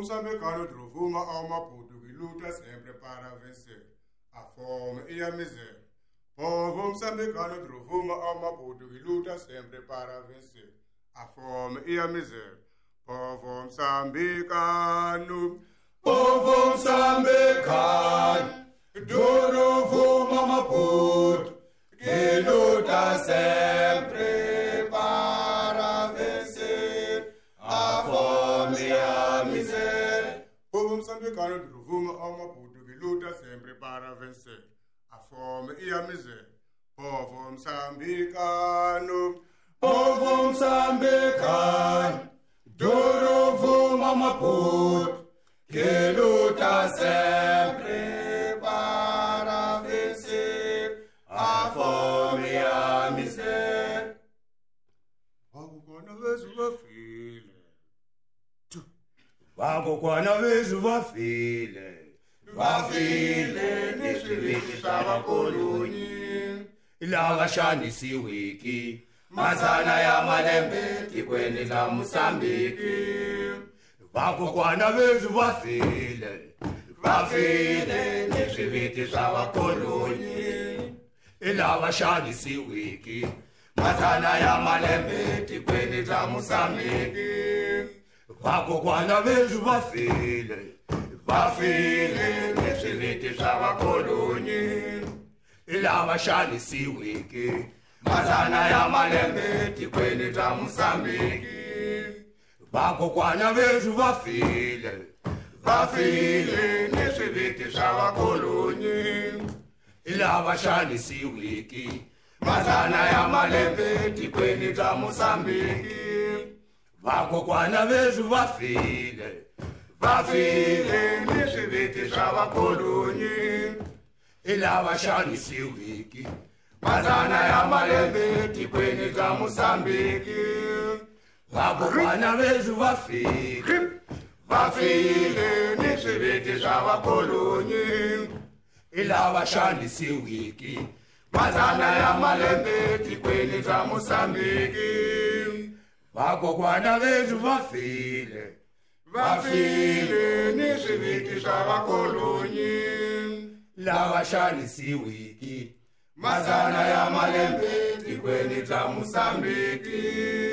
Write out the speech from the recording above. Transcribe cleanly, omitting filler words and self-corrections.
Moçambicano trovuma ao Maputo que luta sempre para vencer a fome e a miséria. Povo moçambicano trovuma ao Maputo que luta sempre para vencer a fome e a miséria. Povo moçambicano, povo moçambicano, trovuma ao Maputo que luta sempre para vencer a fome e a miséria. Povo moçambicano trovuma ao Maputo que luta sempre para vencer a fome e a miséria. Povo moçambicano, povo moçambicano, trovuma ao Maputo que luta sempre para vencer a fome e a miséria. Vakukwana vezu vafile, vakukwana vezu vafile, vafile neswiviti swa vakolonyi lava xanisiwiki madzana ya malembe tikweni la Mosambiki. Vakokwana vezu vafile, vafile neswiviti swa vakolonyi lava xanisiwiki madzana ya malembe tikweni la Mosambiki. Vakokwana vezu vafile, vafile neswiviti swa vakolonyi lava xanisiwiki madzana ya malembe tikweni la Mosambiki. Vakokwana vezu vafile, vafile neswiviti swa vakolonyi lava xanisiwiki madzana ya malembe tikweni la Mosambiki. Vakokwana vezu vafile, vafile neswiviti swa vakolonyi lava xanisiwiki madzana ya malembe tikweni la Mosambiki. Vakokwana vezu vafile, vafile neswiviti swa vakolonyi lava xanisiwiki madzana ya malembe tikweni la Mosambiki. Vakokwana vezu vafile, vafile neswiviti swa vakolonyi lava xanisiwiki madzana ya malembe tikweni la Mosambiki.